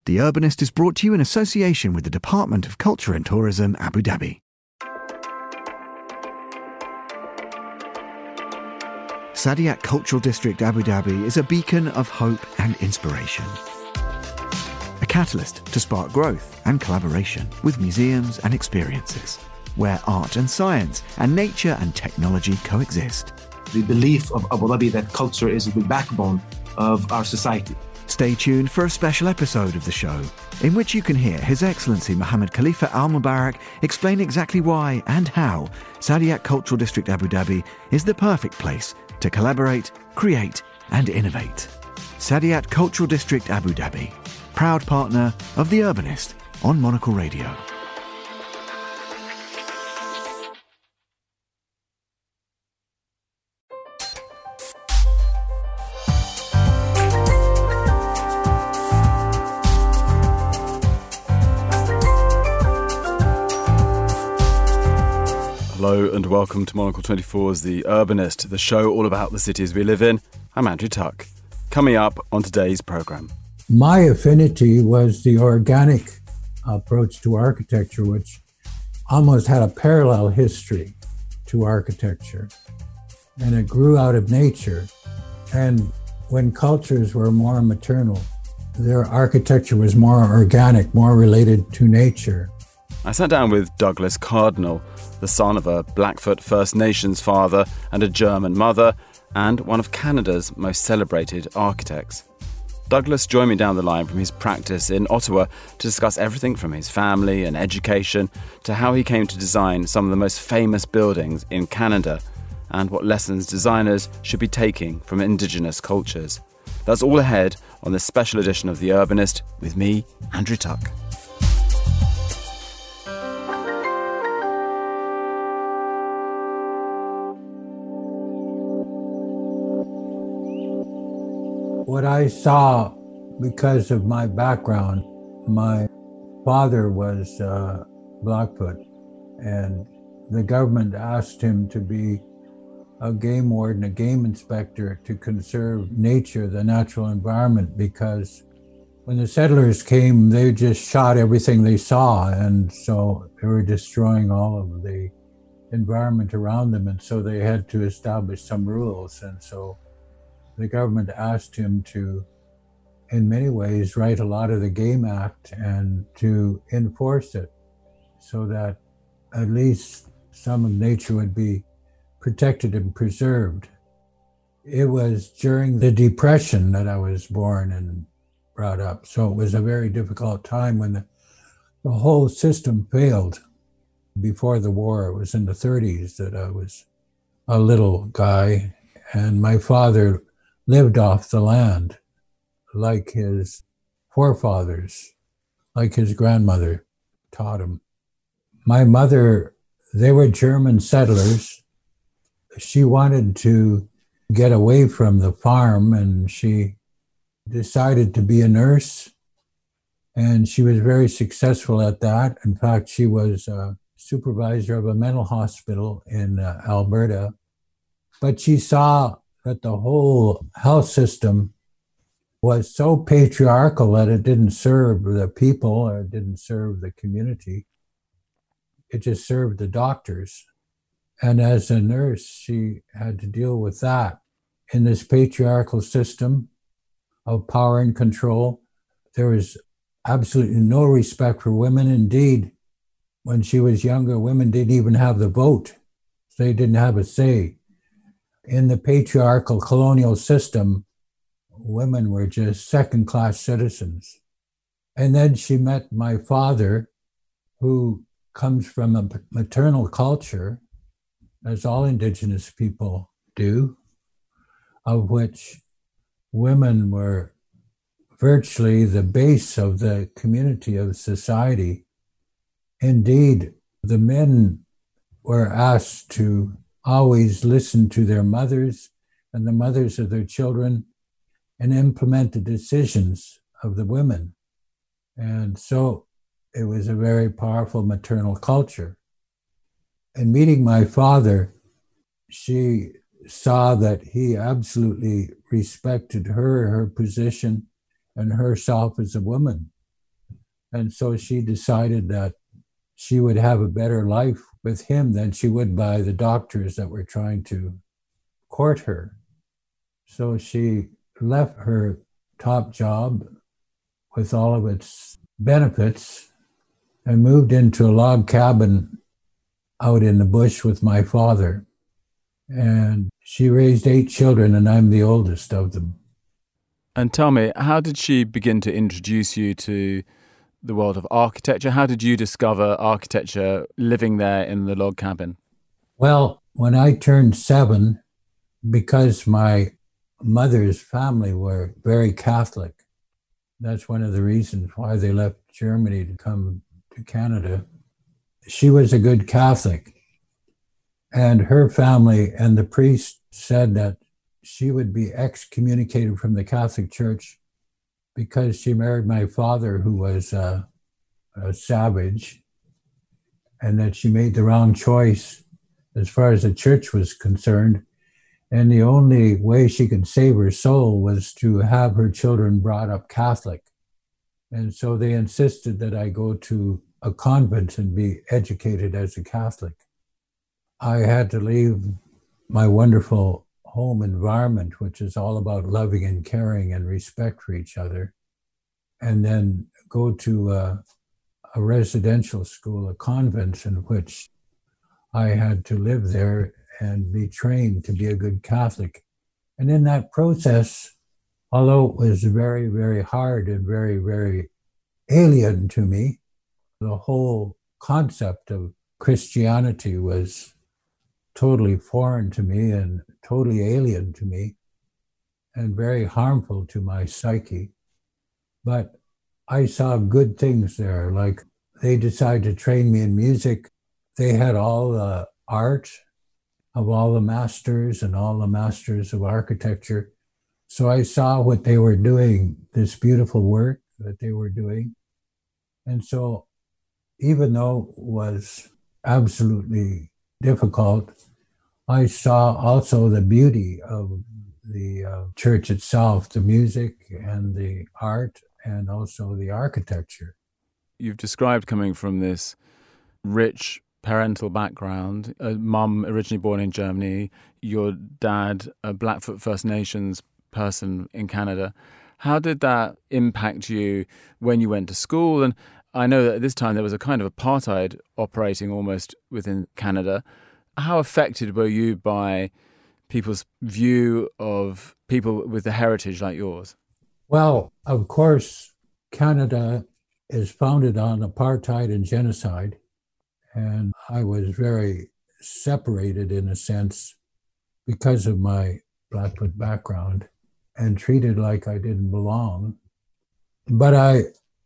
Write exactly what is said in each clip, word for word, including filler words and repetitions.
The Urbanist is brought to you in association with the Department of Culture and Tourism, Abu Dhabi. Saadiyat Cultural District Abu Dhabi is a beacon of hope and inspiration. A catalyst to spark growth and collaboration with museums and experiences, where art and science and nature and technology coexist. The belief of Abu Dhabi that culture is the backbone of our society. Stay tuned for a special episode of the show, in which you can hear His Excellency Mohammed Khalifa Al Mubarak explain exactly why and how Saadiyat Cultural District Abu Dhabi is the perfect place to collaborate, create and innovate. Saadiyat Cultural District Abu Dhabi, proud partner of The Urbanist on Monocle Radio. Hello and welcome to Monocle twenty-four's The Urbanist, the show all about the cities we live in. I'm Andrew Tuck. Coming up on today's programme. My affinity was the organic approach to architecture, which almost had a parallel history to architecture. And it grew out of nature. And when cultures were more maternal, their architecture was more organic, more related to nature. I sat down with Douglas Cardinal, the son of a Blackfoot First Nations father and a German mother, and one of Canada's most celebrated architects. Douglas joined me down the line from his practice in Ottawa to discuss everything from his family and education to how he came to design some of the most famous buildings in Canada and what lessons designers should be taking from Indigenous cultures. That's all ahead on this special edition of The Urbanist with me, Andrew Tuck. What I saw, because of my background, my father was uh, Blackfoot, and the government asked him to be a game warden, a game inspector, to conserve nature, the natural environment, because when the settlers came, they just shot everything they saw, and so they were destroying all of the environment around them, and so they had to establish some rules, and so the government asked him to, in many ways, write a lot of the Game Act and to enforce it so that at least some of nature would be protected and preserved. It was during the Depression that I was born and brought up, so it was a very difficult time when the, the whole system failed. Before the war, it was in the thirties that I was a little guy, and my father lived off the land like his forefathers, like his grandmother taught him. My mother, they were German settlers. She wanted to get away from the farm and she decided to be a nurse. And she was very successful at that. In fact, she was a supervisor of a mental hospital in uh, Alberta. But she saw that the whole health system was so patriarchal that it didn't serve the people or it didn't serve the community. It just served the doctors. And as a nurse, she had to deal with that. In this patriarchal system of power and control, there was absolutely no respect for women. Indeed, when she was younger, women didn't even have the vote. So they didn't have a say. In the patriarchal colonial system, women were just second-class citizens. And then she met my father, who comes from a maternal culture, as all Indigenous people do, of which women were virtually the base of the community of society. Indeed, the men were asked to always listen to their mothers and the mothers of their children and implement the decisions of the women. And so it was a very powerful maternal culture. In meeting my father, she saw that he absolutely respected her, her position, and herself as a woman. And so she decided that she would have a better life with him than she would by the doctors that were trying to court her. So she left her top job with all of its benefits and moved into a log cabin out in the bush with my father. And she raised eight children, and I'm the oldest of them. And tell me, how did she begin to introduce you to the world of architecture? How did you discover architecture living there in the log cabin? Well, when I turned seven, because my mother's family were very Catholic, that's one of the reasons why they left Germany to come to Canada. She was a good Catholic, and her family and the priest said that she would be excommunicated from the Catholic Church because she married my father, who was a, a savage, and that she made the wrong choice as far as the church was concerned. And the only way she could save her soul was to have her children brought up Catholic. And so they insisted that I go to a convent and be educated as a Catholic. I had to leave my wonderful home environment, which is all about loving and caring and respect for each other, and then go to a, a residential school, a convent, in which I had to live there and be trained to be a good Catholic. And in that process, although it was very, very hard and very, very alien to me, the whole concept of Christianity was totally foreign to me and totally alien to me and very harmful to my psyche. But I saw good things there, like they decided to train me in music. They had all the art of all the masters and all the masters of architecture. So I saw what they were doing, this beautiful work that they were doing. And so even though it was absolutely difficult, I saw also the beauty of the uh, church itself, the music and the art and also the architecture. You've described coming from this rich parental background, a mum originally born in Germany, your dad, a Blackfoot First Nations person in Canada. How did that impact you when you went to school? And I know that at this time there was a kind of apartheid operating almost within Canada. How affected were you by people's view of people with a heritage like yours? Well, of course, Canada is founded on apartheid and genocide. And I was very separated in a sense because of my Blackfoot background and treated like I didn't belong. But I,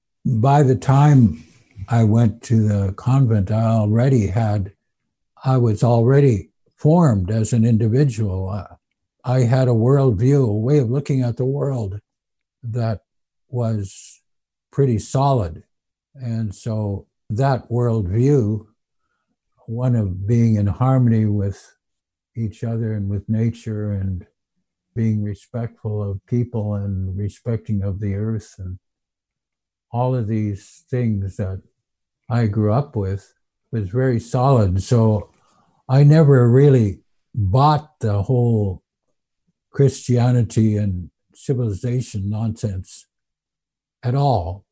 by the time I went to the convent, I already had, I was already formed as an individual. I, I had a worldview, a way of looking at the world that was pretty solid. And so that worldview, one of being in harmony with each other and with nature and being respectful of people and respecting of the earth and all of these things that I grew up with was very solid. So I never really bought the whole Christianity and civilization nonsense at all.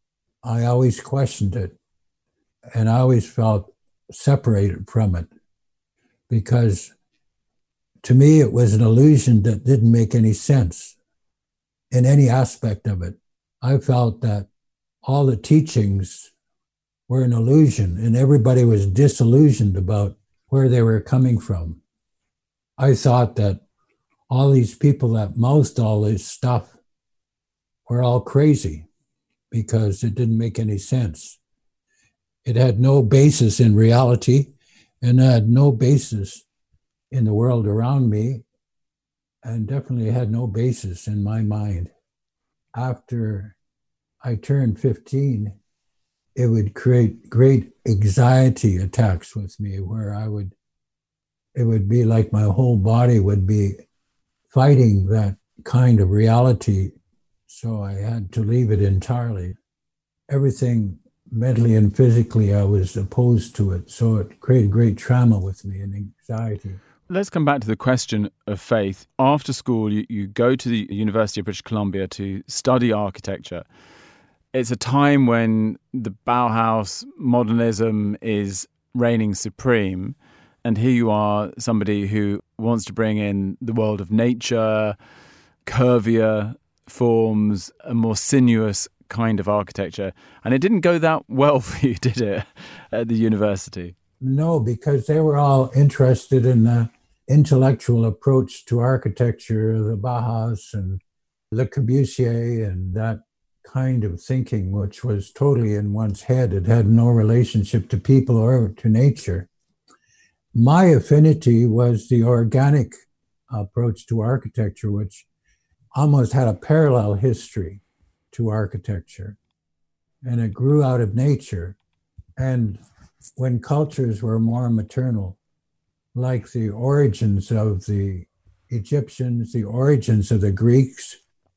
I always questioned it, and I always felt separated from it because to me it was an illusion that didn't make any sense in any aspect of it. I felt that all the teachings were an illusion and everybody was disillusioned about where they were coming from. I thought that all these people that mouthed all this stuff were all crazy because it didn't make any sense. It had no basis in reality and had no basis in the world around me and definitely had no basis in my mind. After I turned fifteen, it would create great anxiety attacks with me where I would, it would be like my whole body would be fighting that kind of reality. So I had to leave it entirely. everything mentally and physically, I was opposed to it. So it created great trauma with me and anxiety. Let's come back to the question of faith. After school, you, you go to the University of British Columbia to study architecture. It's a time when the Bauhaus modernism is reigning supreme. And here you are, somebody who wants to bring in the world of nature, curvier forms, a more sinuous kind of architecture. And it didn't go that well for you, did it, at the university? No, because they were all interested in the intellectual approach to architecture, the Bauhaus and Le Corbusier and that kind of thinking, which was totally in one's head. It had no relationship to people or to nature. My affinity was the organic approach to architecture, which almost had a parallel history to architecture. And it grew out of nature. And when cultures were more maternal, like the origins of the Egyptians, the origins of the Greeks,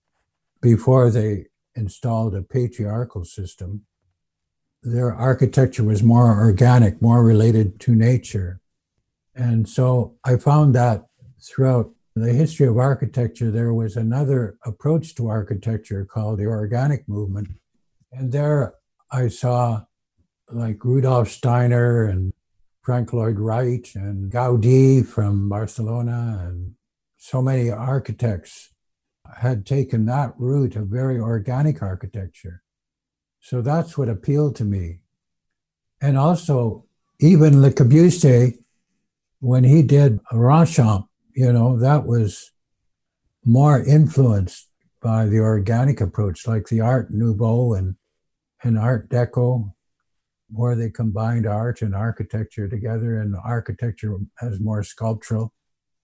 before they installed a patriarchal system, their architecture was more organic, more related to nature. And so I found that throughout the history of architecture, there was another approach to architecture called the organic movement. And there I saw like Rudolf Steiner and Frank Lloyd Wright and Gaudí from Barcelona, and so many architects had taken that route of very organic architecture. So that's what appealed to me. And also, even Le Corbusier, when he did Ronchamp, you know, that was more influenced by the organic approach, like the Art Nouveau and, and Art Deco, where they combined art and architecture together, and architecture as more sculptural.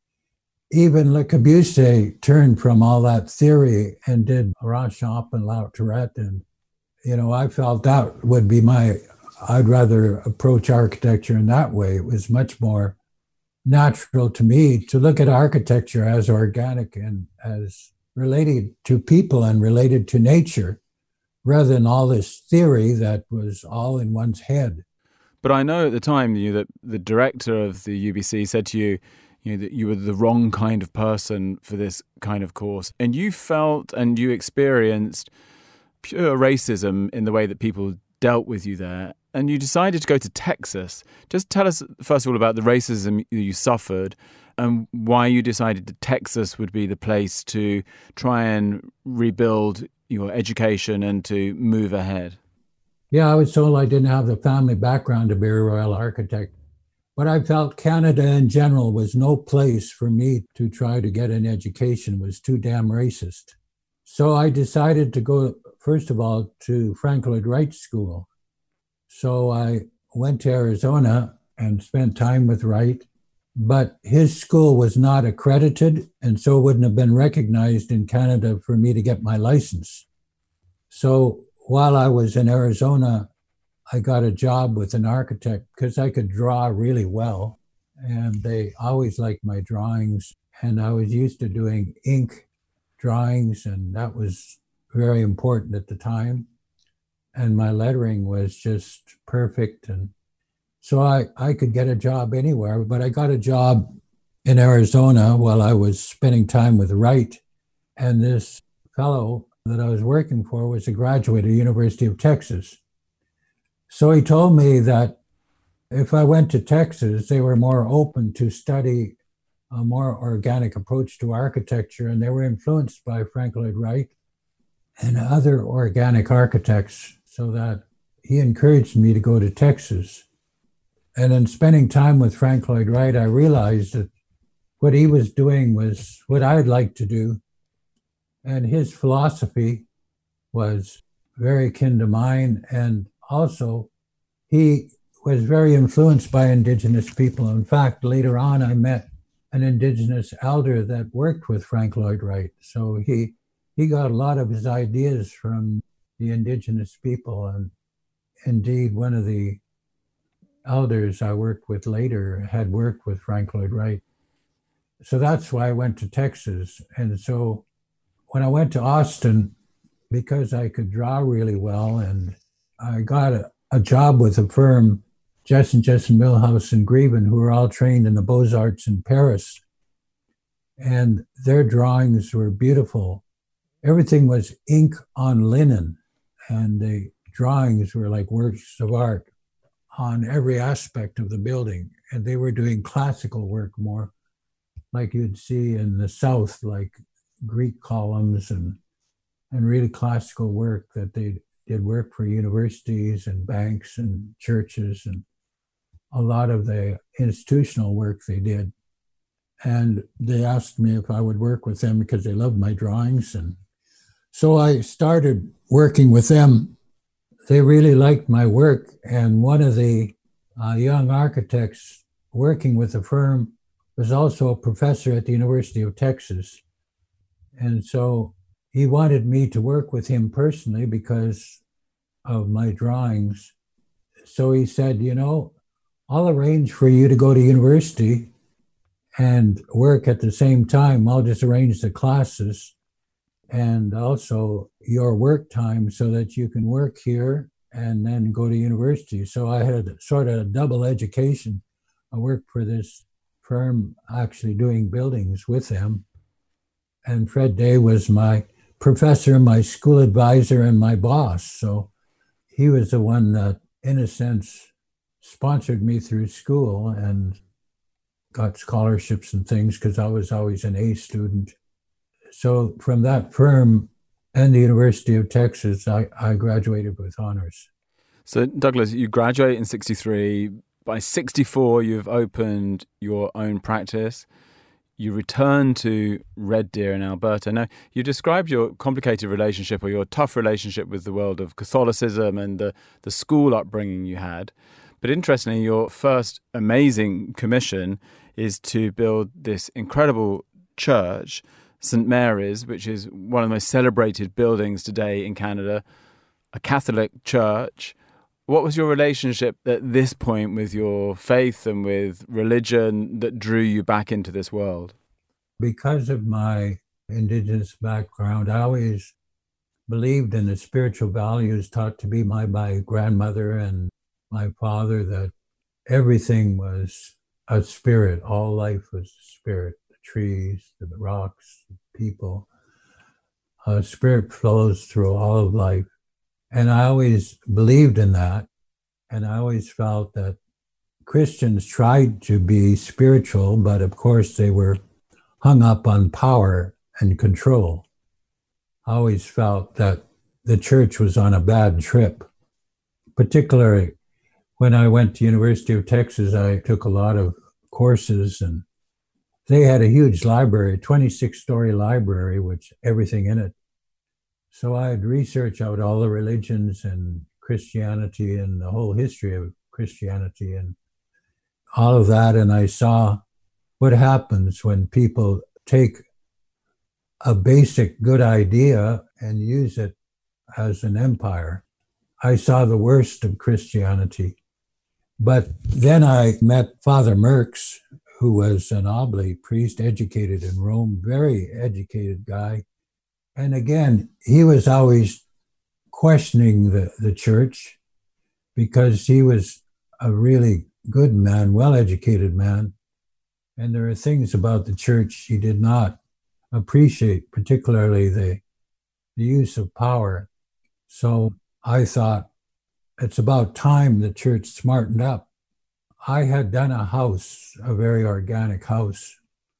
Even Le Corbusier turned from all that theory and did Ronchamp and La Tourette. And, you know, I felt that would be my, I'd rather approach architecture in that way. It was much more natural to me to look at architecture as organic and as related to people and related to nature, rather than all this theory that was all in one's head. But I know at the time you that the director of the U B C said to you, you know, that you were the wrong kind of person for this kind of course. And you felt and you experienced pure racism in the way that people dealt with you there. And you decided to go to Texas. Just tell us, first of all, about the racism you suffered and why you decided that Texas would be the place to try and rebuild your education and to move ahead. Yeah, I was told I didn't have the family background to be a royal architect, but I felt Canada in general was no place for me to try to get an education. It was too damn racist. So I decided to go, first of all, to Frank Lloyd Wright School. So I went to Arizona and spent time with Wright, but his school was not accredited and so wouldn't have been recognized in Canada for me to get my license. So while I was in Arizona, I got a job with an architect because I could draw really well, and they always liked my drawings, and I was used to doing ink drawings, and that was very important at the time. And my lettering was just perfect. And so I, I could get a job anywhere, but I got a job in Arizona while I was spending time with Wright. And this fellow that I was working for was a graduate of the University of Texas. So he told me that if I went to Texas, they were more open to study a more organic approach to architecture, and they were influenced by Frank Lloyd Wright and other organic architects, so that he encouraged me to go to Texas. And in spending time with Frank Lloyd Wright, I realized that what he was doing was what I'd like to do. And his philosophy was very akin to mine. And also, he was very influenced by Indigenous people. In fact, later on, I met an Indigenous elder that worked with Frank Lloyd Wright. So he he got a lot of his ideas from the Indigenous people. And indeed, one of the elders I worked with later had worked with Frank Lloyd Wright. So that's why I went to Texas. And so when I went to Austin, because I could draw really well and I got a, a job with a firm, Jessen, Jessen, Milhouse, and Greven, who were all trained in the Beaux-Arts in Paris. And their drawings were beautiful. Everything was ink on linen, and the drawings were like works of art on every aspect of the building. And they were doing classical work more like you'd see in the South, like Greek columns and, and really classical work that they did work for universities and banks and churches and a lot of the institutional work they did. And they asked me if I would work with them because they loved my drawings. And so I started working with them. They really liked my work. And one of the uh, young architects working with the firm was also a professor at the University of Texas. And so he wanted me to work with him personally because of my drawings. So he said, you know, I'll arrange for you to go to university and work at the same time. I'll just arrange the classes and also your work time so that you can work here and then go to university. So I had sort of a double education. I worked for this firm actually doing buildings with them. And Fred Day was my professor, my school advisor, and my boss. So he was the one that, in a sense, sponsored me through school and got scholarships and things because I was always an A student. So from that firm and the University of Texas, I, I graduated with honors. So Douglas, you graduate in sixty-three. By sixty-four, you've opened your own practice. You return to Red Deer in Alberta. Now, you described your complicated relationship or your tough relationship with the world of Catholicism and the, the school upbringing you had. But interestingly, your first amazing commission is to build this incredible church, Saint Mary's, which is one of the most celebrated buildings today in Canada, a Catholic church. What was your relationship at this point with your faith and with religion that drew you back into this world? Because of my Indigenous background, I always believed in the spiritual values taught to me by my grandmother and my father, that everything was a spirit. All life was a spirit. The trees, the rocks, the people. A spirit flows through all of life. And I always believed in that. And I always felt that Christians tried to be spiritual, but of course they were hung up on power and control. I always felt that the church was on a bad trip. Particularly when I went to University of Texas, I took a lot of courses, and they had a huge library, a twenty-six story library, with everything in it. So I'd research out all the religions and Christianity and the whole history of Christianity and all of that. And I saw what happens when people take a basic good idea and use it as an empire. I saw the worst of Christianity. But then I met Father Merckx, who was an oblate priest, educated in Rome, very educated guy. And again, he was always questioning the, the church because he was a really good man, well-educated man. And there are things about the church he did not appreciate, particularly the, the use of power. So I thought, it's about time the church smartened up. I had done a house, a very organic house.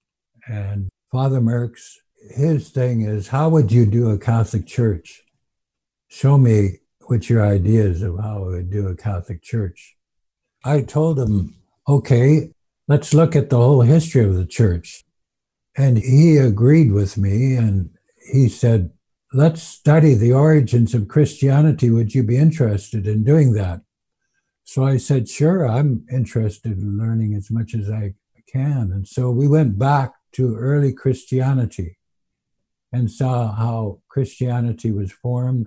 And Father Merckx, his thing is, how would you do a Catholic church? Show me what your ideas of how I would do a Catholic church. I told him, okay, let's look at the whole history of the church. And he agreed with me, and he said, let's study the origins of Christianity. Would you be interested in doing that? So I said, sure, I'm interested in learning as much as I can. And so we went back to early Christianity and saw how Christianity was formed.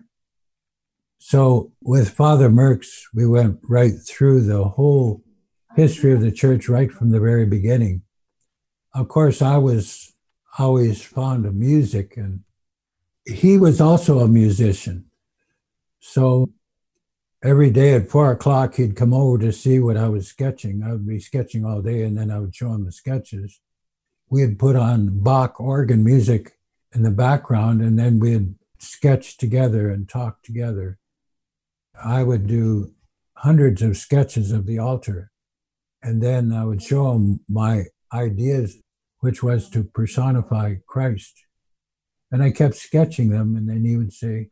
So with Father Merckx, we went right through the whole history of the church right from the very beginning. Of course, I was always fond of music, and he was also a musician. So every day at four o'clock, he'd come over to see what I was sketching. I would be sketching all day, and then I would show him the sketches. We'd put on Bach organ music in the background, and then we'd sketch together and talk together. I would do hundreds of sketches of the altar, and then I would show him my ideas, which was to personify Christ. And I kept sketching them, and then he would say,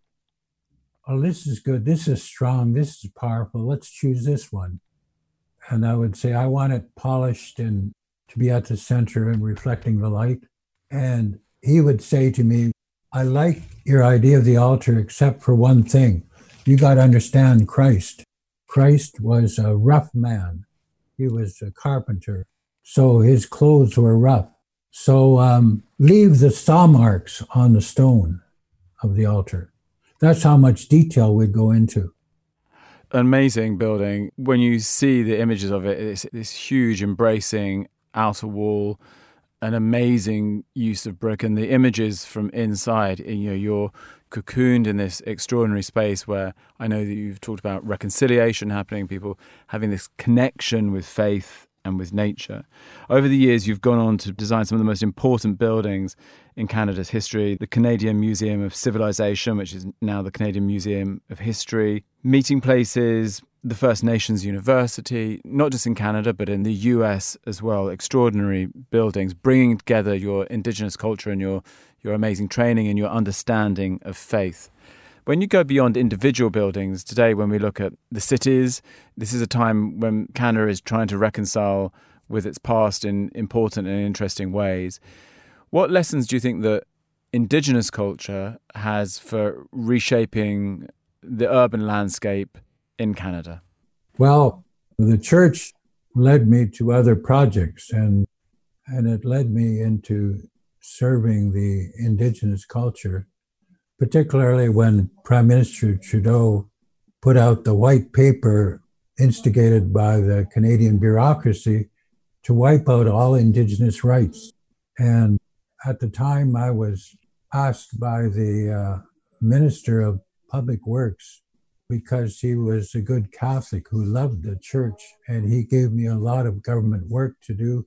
oh, this is good, this is strong, this is powerful, let's choose this one. And I would say, I want it polished and to be at the center and reflecting the light. And he would say to me, I like your idea of the altar except for one thing. You got to understand Christ. Christ was a rough man. He was a carpenter, so his clothes were rough. So um, leave the saw marks on the stone of the altar. That's how much detail we'd go into. Amazing building. When you see the images of it, it's this huge embracing outer wall, an amazing use of brick, and the images from inside. You know, you're cocooned in this extraordinary space where I know that you've talked about reconciliation happening, people having this connection with faith and with nature. Over the years, you've gone on to design some of the most important buildings in Canada's history, the Canadian Museum of Civilization, which is now the Canadian Museum of History, meeting places, the First Nations University, not just in Canada, but in the U S as well. Extraordinary buildings, bringing together your Indigenous culture and your, your amazing training and your understanding of faith. When you go beyond individual buildings, today when we look at the cities, this is a time when Canada is trying to reconcile with its past in important and interesting ways. What lessons do you think that Indigenous culture has for reshaping the urban landscape in Canada? Well, the church led me to other projects, and and it led me into serving the Indigenous culture, particularly when Prime Minister Trudeau put out the white paper instigated by the Canadian bureaucracy to wipe out all Indigenous rights. And at the time, I was asked by the uh, Minister of Public Works, because he was a good Catholic who loved the church, and he gave me a lot of government work to do,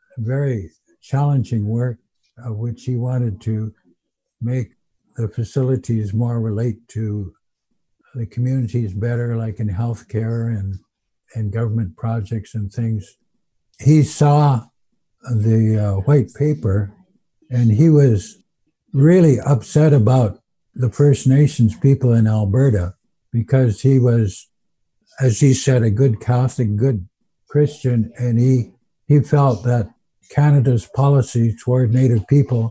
very challenging work, uh, which he wanted to make the facilities more relate to the communities better, like in healthcare and, and government projects and things. He saw the uh, white paper, and he was really upset about the First Nations people in Alberta, because he was, as he said, a good Catholic, good Christian, and he he felt that Canada's policy toward Native people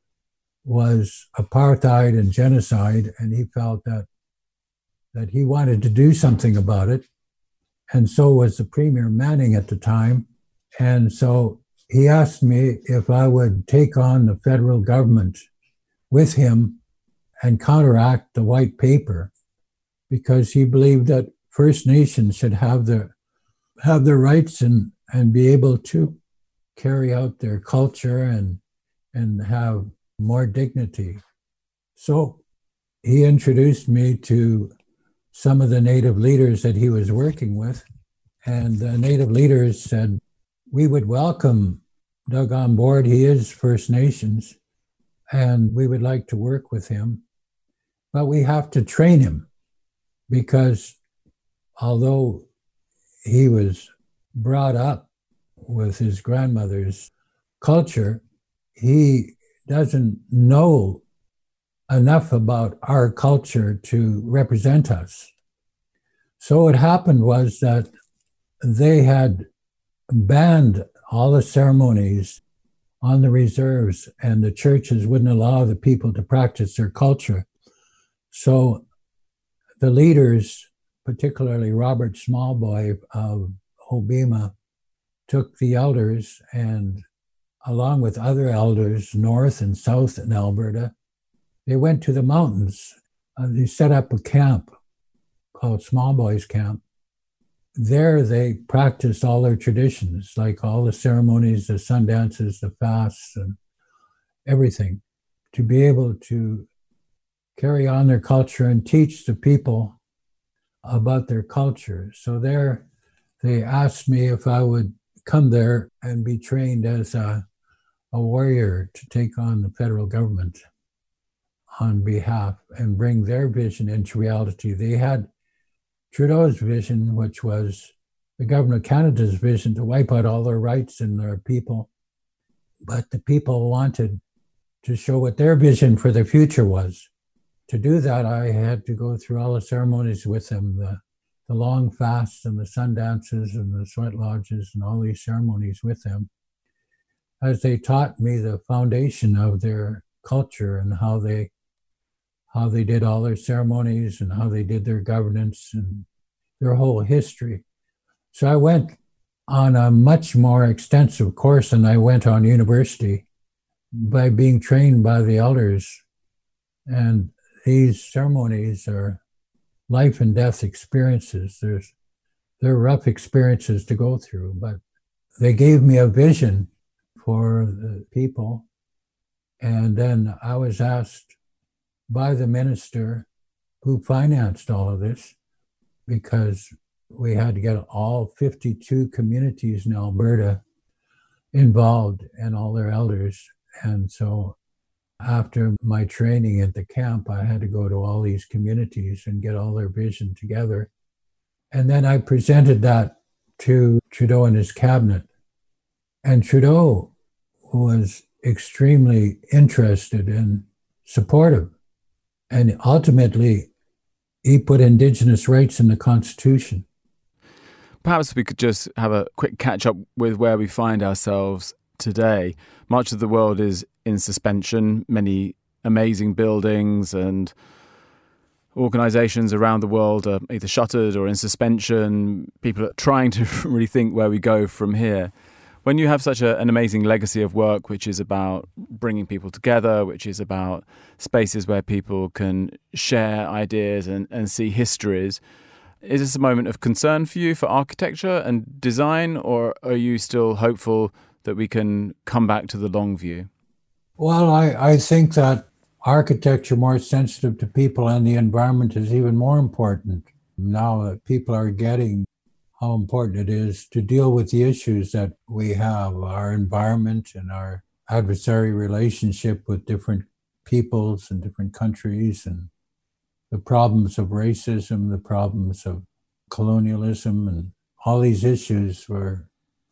was apartheid and genocide, and he felt that that he wanted to do something about it, and so was the Premier Manning at the time. And so he asked me if I would take on the federal government with him and counteract the white paper, because he believed that First Nations should have their have their rights and, and be able to carry out their culture and and have more dignity. So he introduced me to some of the Native leaders that he was working with, and the Native leaders said, we would welcome Doug on board. He is First Nations, and we would like to work with him, but we have to train him, because although he was brought up with his grandmother's culture, he doesn't know enough about our culture to represent us. So what happened was that they had banned all the ceremonies on the reserves, and the churches wouldn't allow the people to practice their culture. So the leaders, particularly Robert Smallboy of Obima, took the elders, and along with other elders north and south in Alberta, they went to the mountains. Uh, they set up a camp called Smallboys Camp. There they practiced all their traditions, like all the ceremonies, the sun dances, the fasts, and everything, to be able to carry on their culture and teach the people about their culture. So there, they asked me if I would come there and be trained as a, a warrior to take on the federal government on behalf and bring their vision into reality. They had Trudeau's vision, which was the government of Canada's vision to wipe out all their rights and their people. But the people wanted to show what their vision for the future was. To do that, I had to go through all the ceremonies with them, the, the long fasts and the sun dances and the sweat lodges and all these ceremonies with them, as they taught me the foundation of their culture and how they how they did all their ceremonies and how they did their governance and their whole history. So I went on a much more extensive course than I went on university by being trained by the elders. And these ceremonies are life and death experiences. There's, they're rough experiences to go through, but they gave me a vision for the people. And then I was asked by the minister who financed all of this, because we had to get all fifty-two communities in Alberta involved and all their elders. And so after my training at the camp, I had to go to all these communities and get all their vision together. And then I presented that to Trudeau and his cabinet. And Trudeau was extremely interested and supportive. And ultimately, he put Indigenous rights in the Constitution. Perhaps we could just have a quick catch up with where we find ourselves today. Much of the world is in suspension. Many amazing buildings and organisations around the world are either shuttered or in suspension. People are trying to really think where we go from here. When you have such a, an amazing legacy of work, which is about bringing people together, which is about spaces where people can share ideas and, and see histories, is this a moment of concern for you for architecture and design, or are you still hopeful that we can come back to the long view? Well, I, I think that architecture more sensitive to people and the environment is even more important now that people are getting how important it is to deal with the issues that we have, our environment and our adversary relationship with different peoples and different countries, and the problems of racism, the problems of colonialism, and all these issues were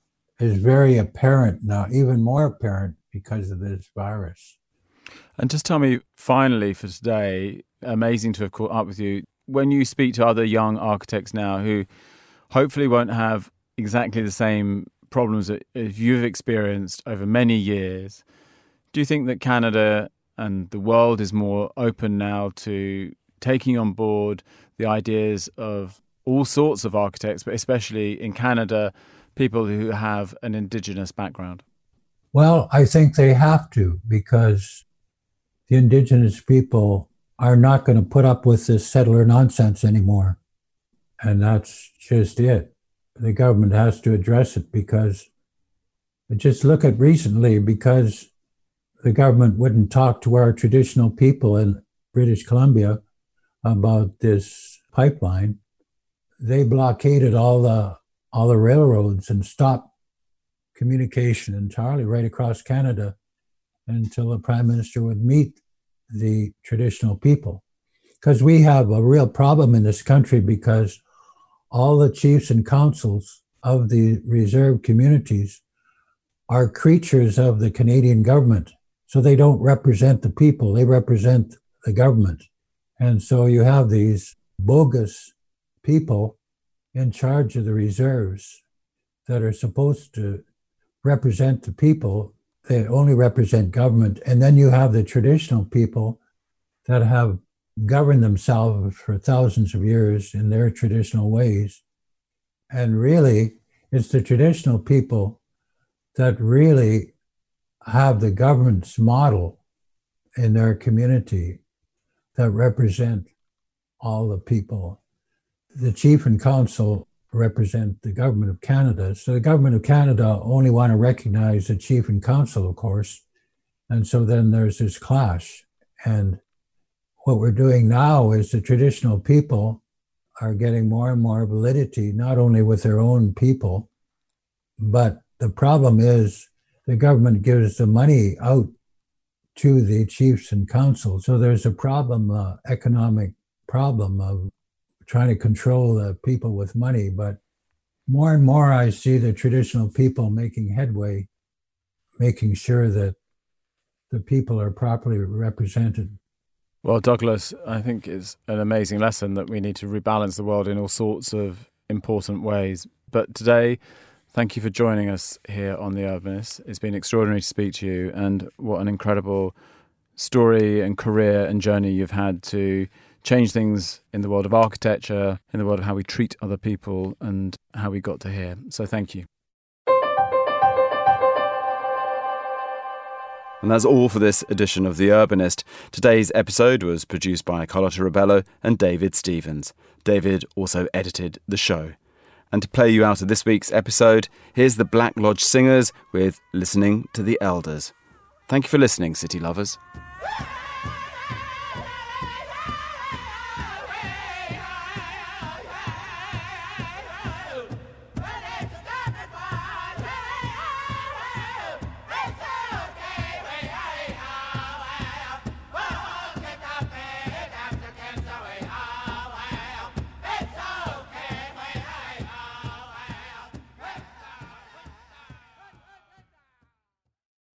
is very apparent now, even more apparent because of this virus. And just tell me, finally, for today, amazing to have caught up with you. When you speak to other young architects now who hopefully won't have exactly the same problems that you've experienced over many years, do you think that Canada and the world is more open now to taking on board the ideas of all sorts of architects, but especially in Canada, people who have an Indigenous background? Well, I think they have to, because the Indigenous people are not going to put up with this settler nonsense anymore. And that's just it. The government has to address it, because just look at recently, because the government wouldn't talk to our traditional people in British Columbia about this pipeline. They blockaded all the all the railroads and stopped communication entirely right across Canada until the Prime Minister would meet the traditional people. Because we have a real problem in this country, because all the chiefs and councils of the reserve communities are creatures of the Canadian government. So they don't represent the people, they represent the government. And so you have these bogus people in charge of the reserves that are supposed to represent the people. They only represent government. And then you have the traditional people that have governed themselves for thousands of years in their traditional ways. And really, it's the traditional people that really have the government's model in their community that represent all the people. The chief and council represent the government of Canada. So the government of Canada only want to recognize the chief and council, of course. And so then there's this clash. And what we're doing now is the traditional people are getting more and more validity, not only with their own people, but the problem is the government gives the money out to the chiefs and councils. So there's a problem, uh, economic problem of trying to control the people with money. But more and more I see the traditional people making headway, making sure that the people are properly represented. Well, Douglas, I think it's an amazing lesson that we need to rebalance the world in all sorts of important ways. But today, thank you for joining us here on The Urbanist. It's been extraordinary to speak to you, and what an incredible story and career and journey you've had to change things in the world of architecture, in the world of how we treat other people and how we got to here. So thank you. And that's all for this edition of The Urbanist. Today's episode was produced by Carlotta Ribello and David Stevens. David also edited the show. And to play you out of this week's episode, here's the Black Lodge Singers with Listening to the Elders. Thank you for listening, City Lovers.